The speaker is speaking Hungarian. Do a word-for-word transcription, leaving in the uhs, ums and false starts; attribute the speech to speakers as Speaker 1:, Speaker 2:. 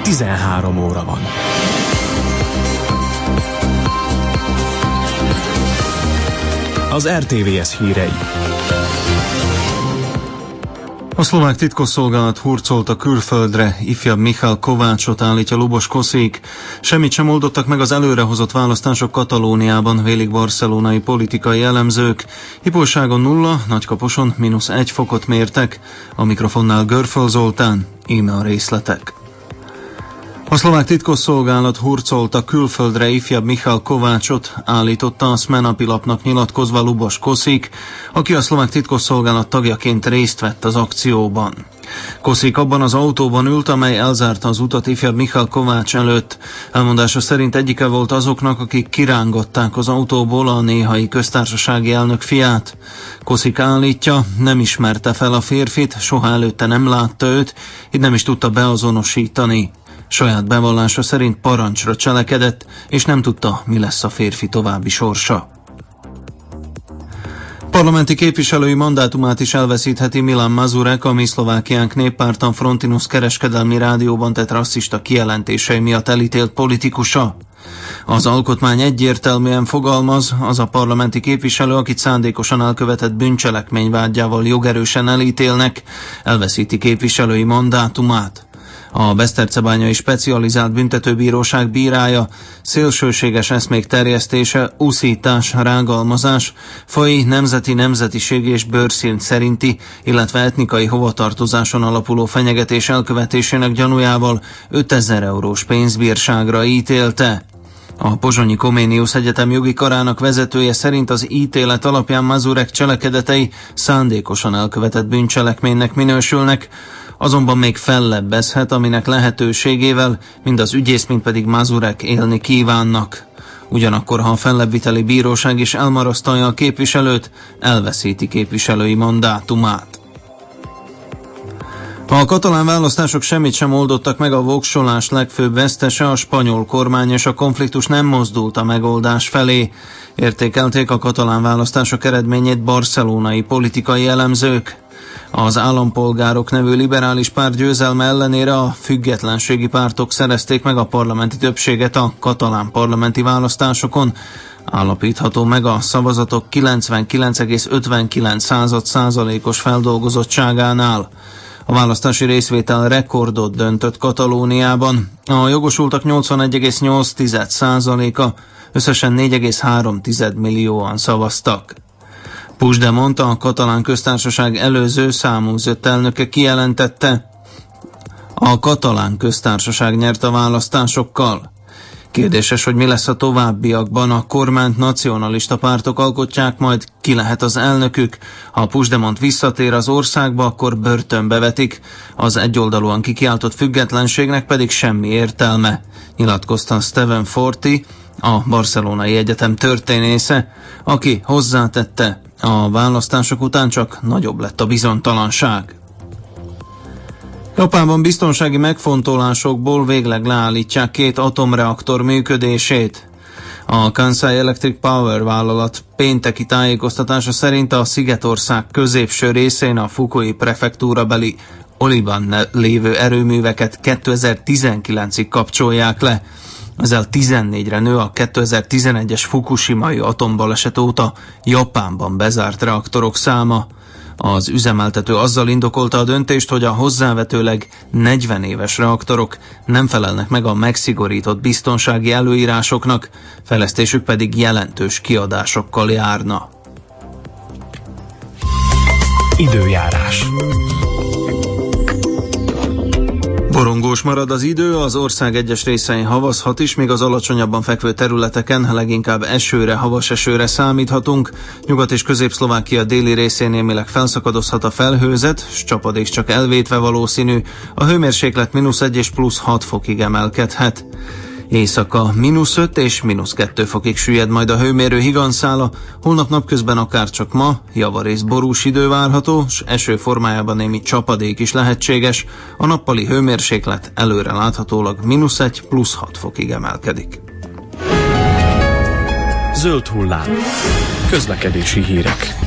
Speaker 1: tizenhárom óra van. Az er té vé es hírei.
Speaker 2: A szlovák titkosszolgálat hurcolta külföldre, ifjabb Michal Kovácsot, állítja Lubos Kosik. Semmit sem oldottak meg az előrehozott választások Katalóniában, vélik barcelonai politikai elemzők. Hipolyságon nulla, Nagykaposon mínusz egy fokot mértek. A mikrofonnál Görföl Zoltán, íme a részletek. A szlovák titkosszolgálat hurcolta külföldre ifjabb Michal Kovácsot, állította a Smenapi lapnak nyilatkozva Lubos Kosik, aki a szlovák titkosszolgálat tagjaként részt vett az akcióban. Kosik abban az autóban ült, amely elzárta az utat ifjabb Michal Kovács előtt. Elmondása szerint egyike volt azoknak, akik kirángatták az autóból a néhai köztársasági elnök fiát. Kosik állítja, nem ismerte fel a férfit, soha előtte nem látta őt, így nem is tudta beazonosítani. Saját bevallása szerint parancsra cselekedett, és nem tudta, mi lesz a férfi további sorsa. Parlamenti képviselői mandátumát is elveszítheti Milan Mazurek, a Mi Szlovákiánk Néppártan Frontinus kereskedelmi rádióban tett rasszista kijelentései miatt elítélt politikusa. Az alkotmány egyértelműen fogalmaz, az a parlamenti képviselő, akit szándékosan elkövetett bűncselekmény vádjával jogerősen elítélnek, elveszíti képviselői mandátumát. A Besztercebányai Specializált Büntetőbíróság bírája szélsőséges eszmék terjesztése, uszítás, rágalmazás, faji, nemzeti, nemzetiség és bőrszín szerinti, illetve etnikai hovatartozáson alapuló fenyegetés elkövetésének gyanújával ötezer eurós pénzbírságra ítélte. A Pozsonyi Comenius Egyetem jogi karának vezetője szerint az ítélet alapján Mazurek cselekedetei szándékosan elkövetett bűncselekménynek minősülnek, azonban még fellebbezhet, aminek lehetőségével mind az ügyész, mind pedig Mazurek élni kívánnak. Ugyanakkor, ha a fellebbviteli bíróság is elmarasztalja a képviselőt, elveszíti képviselői mandátumát. A katalán választások semmit sem oldottak meg, a voksolás legfőbb vesztese, a spanyol kormány, és a konfliktus nem mozdult a megoldás felé. Értékelték a katalán választások eredményét barcelonai politikai elemzők. Az Állampolgárok nevű liberális párt győzelme ellenére a függetlenségi pártok szerezték meg a parlamenti többséget a katalán parlamenti választásokon. Állapítható meg a szavazatok kilencvenkilenc egész ötvenkilenc százalékos feldolgozottságánál. A választási részvétel rekordot döntött Katalóniában. A jogosultak nyolcvanegy egész nyolc százaléka, összesen négy egész három millióan szavaztak. Puigdemont, a katalán köztársaság előző számúzott elnöke kijelentette, a katalán köztársaság nyert a választásokkal. Kérdéses, hogy mi lesz a továbbiakban, a kormányt nacionalista pártok alkotják, majd ki lehet az elnökük. Ha Puigdemont visszatér az országba, akkor börtönbe vetik, az egyoldalúan kikiáltott függetlenségnek pedig semmi értelme, nyilatkozta Steven Forti, a Barcelonai Egyetem történésze, aki hozzátette, a választások után csak nagyobb lett a bizonytalanság. Japánban biztonsági megfontolásokból végleg leállítják két atomreaktor működését. A Kansai Electric Power vállalat pénteki tájékoztatása szerint a Szigetország középső részén a Fukui prefektúrabeli Oliban lévő erőműveket kétezer-tizenkilencig kapcsolják le. Ezzel tizennégyre nő a kétezer-tizenegyes Fukushimai atombaleset óta Japánban bezárt reaktorok száma. Az üzemeltető azzal indokolta a döntést, hogy a hozzávetőleg negyven éves reaktorok nem felelnek meg a megszigorított biztonsági előírásoknak, fejlesztésük pedig jelentős kiadásokkal járna.
Speaker 1: Időjárás.
Speaker 2: Borongós marad az idő, az ország egyes részein havazhat is, míg az alacsonyabban fekvő területeken leginkább esőre, havas esőre számíthatunk. Nyugat- és Közép-Szlovákia déli részén némileg felszakadozhat a felhőzet, s csapadék csak elvétve valószínű. A hőmérséklet mínusz egy és plusz hat fokig emelkedhet. Éjszaka mínusz öt és mínusz kettő fokig süllyed majd a hőmérő higanyszála, holnap napközben akár csak ma javarészt borús idő várható, s eső formájában némi csapadék is lehetséges, a nappali hőmérséklet előre láthatólag mínusz egy plusz hat fokig emelkedik.
Speaker 1: Zöld hullám. Közlekedési hírek.